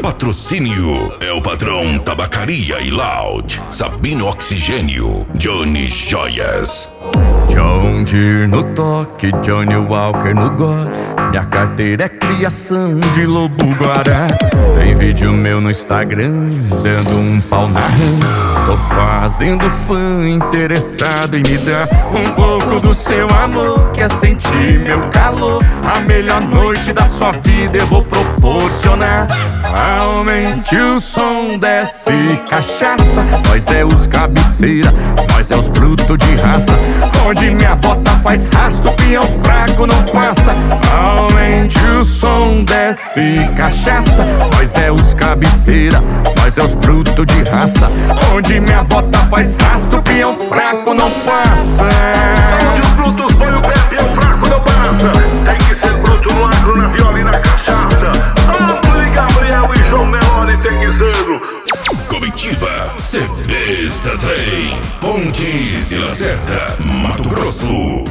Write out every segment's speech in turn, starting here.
Patrocínio é o Patrão Tabacaria e Loud, Sabino Oxigênio, Johnny Joias. John Deere no toque, Johnny Walker no gole. Minha carteira é criação de lobo-guará. Tem vídeo meu no Instagram, dando um pau na rã. Tô fazendo fã interessado em me dar um pouco do seu amor. Quer sentir meu calor? A melhor noite da sua vida eu vou proporcionar. Aumente o som, desce cachaça. Nós é os cabeceira, nós é os brutos de raça. Onde minha bota faz rastro, peão fraco não passa. Aumente o som, desce cachaça. Nós é os cabeceira, nós é os brutos de raça. Onde minha bota faz rastro, peão fraco não passa. Onde os brutos põem o pé, peão fraco não passa. Tem que ser bruto no agro, na viola e na cachaça. Antônio Gabriel e João Nelore tem que ser. Comitiva, Cepesta Trem, Pontes e Lacerda, Mato Grosso.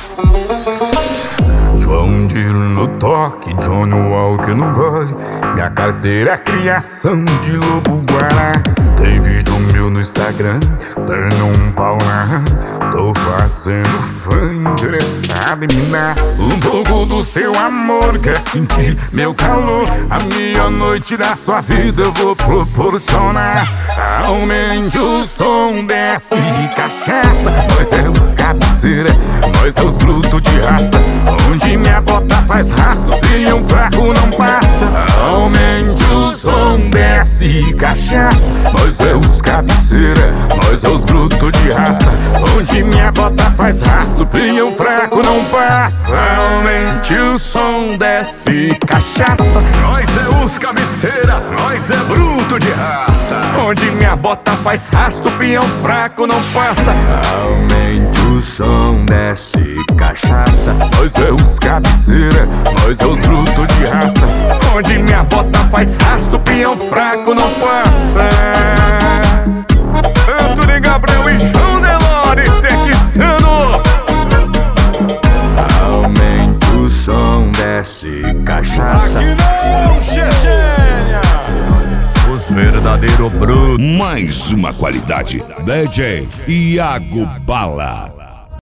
John Deere no toque, Johnny Walker no gole. Minha carteira é criação de lobo-guará. Tem vídeo meu no Instagram, dando um pau na rã. Tô fazendo fã interessado em me dar um pouco do seu amor. Quer sentir meu calor? A melhor noite da sua vida eu vou proporcionar. Aumente o som, desce cachaça. Nós é os cabeceira, nós é os brutos de raça. Onde minha bota faz rastro, peão fraco não passa. Aumente o som, desce cachaça. Nós é os cabeceira, nós é os brutos de raça. Onde minha bota faz rastro, peão fraco não passa. Aumente o som, desce cachaça. Nós é os cabeceira, nós é bruto de raça. Onde minha bota faz rastro, peão fraco não passa. Aumente o som, desce cachaça. Nós é os cabeceira, nós é os brutos de raça. Onde minha bota faz rastro, peão fraco não passa. Antônio Gabriel e João Nelore texano. Aumente o som, desce cachaça. Aqui não, Chechênia. Os verdadeiros brutos. Mais uma qualidade, DJ Iago Bala.